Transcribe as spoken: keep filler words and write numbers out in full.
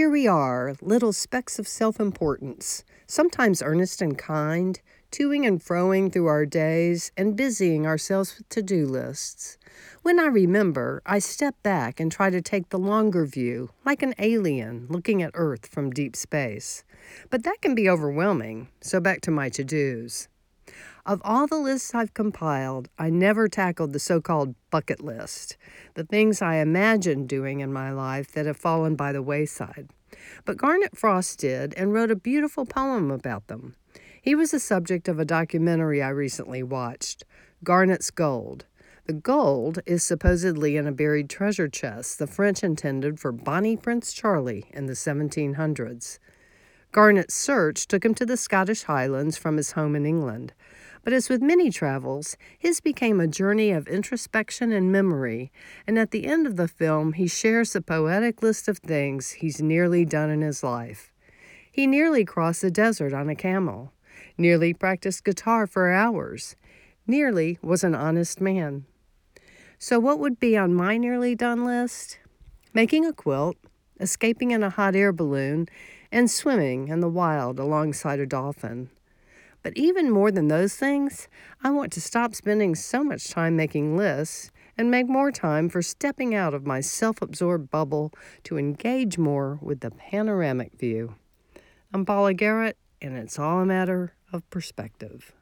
here we are, little specks of self-importance, sometimes earnest and kind, toing and froing through our days and busying ourselves with to-do lists. When I remember, I step back and try to take the longer view, like an alien looking at Earth from deep space. But that can be overwhelming, so back to my to-dos. Of all the lists I've compiled, I never tackled the so-called bucket list, the things I imagined doing in my life that have fallen by the wayside. But Garnet Frost did and wrote a beautiful poem about them. He was the subject of a documentary I recently watched, Garnet's Gold. The gold is supposedly in a buried treasure chest the French intended for Bonnie Prince Charlie in the seventeen hundreds. Garnet's search took him to the Scottish Highlands from his home in England. But as with many travels, his became a journey of introspection and memory, and at the end of the film, he shares the poetic list of things he's nearly done in his life. He nearly crossed the desert on a camel, nearly practiced guitar for hours, nearly was an honest man. So what would be on my nearly done list? Making a quilt, escaping in a hot air balloon, and swimming in the wild alongside a dolphin. But even more than those things, I want to stop spending so much time making lists and make more time for stepping out of my self-absorbed bubble to engage more with the panoramic view. I'm Paula Garrett, and it's all a matter of perspective.